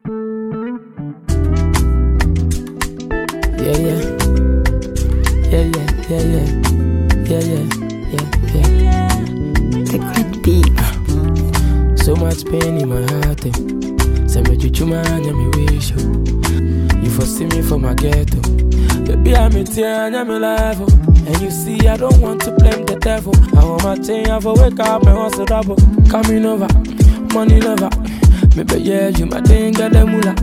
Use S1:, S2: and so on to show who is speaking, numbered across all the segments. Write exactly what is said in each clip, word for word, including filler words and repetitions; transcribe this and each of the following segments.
S1: Yeah, yeah. Yeah, yeah, yeah, yeah. Yeah, yeah, yeah, yeah.
S2: Liquid beat.
S1: So much pain in my heart. Eh. Say me chuchu man, me wish you. You foresee me for my ghetto. Baby, I'm a tear, I'm a level. And you see, I don't want to blame the devil. I want my thing, I for wake up and hustle double. Coming over, money lover. Maybe yeah, you my thing, got the moolah.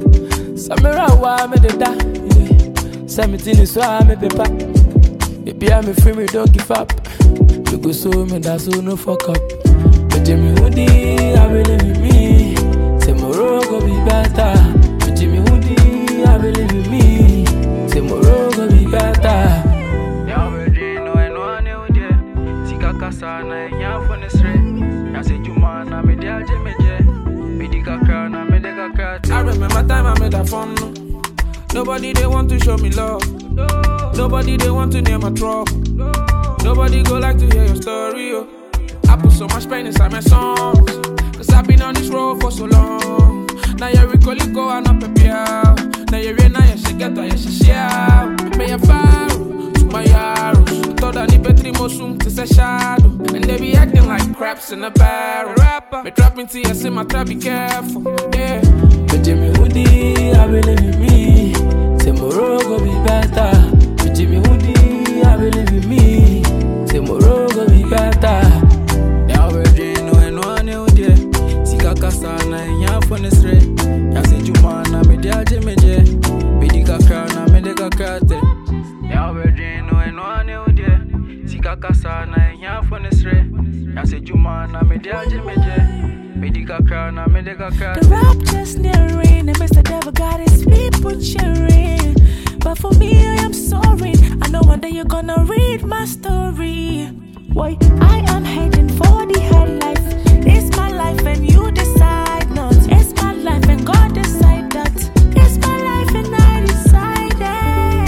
S1: Samira, why me the da? Seventeen is why I'm a paper. Baby, I'm a free, me don't give up. You go so me, that's so no fuck up. But Jimmy Woody, I believe in me. Tomorrow go be better. But Jimmy Woody, I believe in me. Tomorrow go be better.
S3: Ya already know I know I know dear. Tika kasa na ya phone sre. Ya say juma na me dia je me je. Me di kakra na me de kakra.
S4: I remember time I made a phone. Nobody they want to show me love. No. Nobody they want to name my trouble. No. Nobody go like to hear your story. Oh. I put so much pain inside my songs. Cause I've been on this road for so long. Now you recall it go and up a pier. Now you're in now you should get her, you should share. May I fire to my arrows. Thought I need Petri Mosum to say shadow. And they be acting like craps in a barrel. Rapper, me drop into you, say my trap, be careful. Yeah.
S1: But Jimmy Woody, I believe in me. Tomorrow go be better. But Jimmy Woody, I believe in me. Tomorrow go be better.
S3: Ya already know I know I know dear. Tika kasa na ya phone sre. Ya say juma na me dia je me je. Me di kakra na me de kakra te. Ya already know I know I know dear. Tika kasa na ya phone sre. Ya say juma na me dia je me je. Me di kakra na me de kakra.
S2: The rap just nearing, and Mister Devil got his people cheering. But for me, I am sorry. I know one day you're gonna read my story. Why I am heading for the high life. It's my life and you decide not. It's my life and God decide that. It's my life and I decided.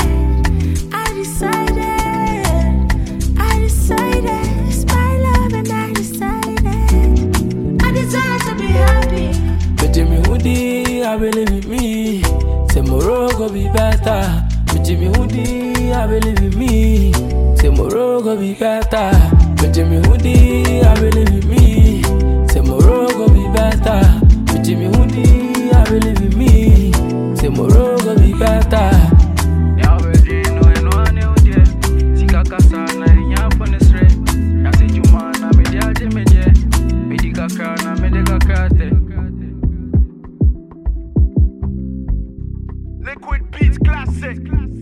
S2: I decided. I decided. It's my life and I decided. I decided to be happy.
S1: But Jimmy Woody, I believe in me. Tomorrow go be better. But Jimmy Woody, I believe in me. Tomorrow go be better. But Jimmy Woody, I believe in me. Tomorrow go be better. But Jimmy Woody, I believe in me. Tomorrow go be better.
S3: Ya already know I know I know dear. Tika kasa na ya phone sre. Ya say juma na me dia je me je. Me di kakra na me de kakra te.
S5: Liquid Beats Classic.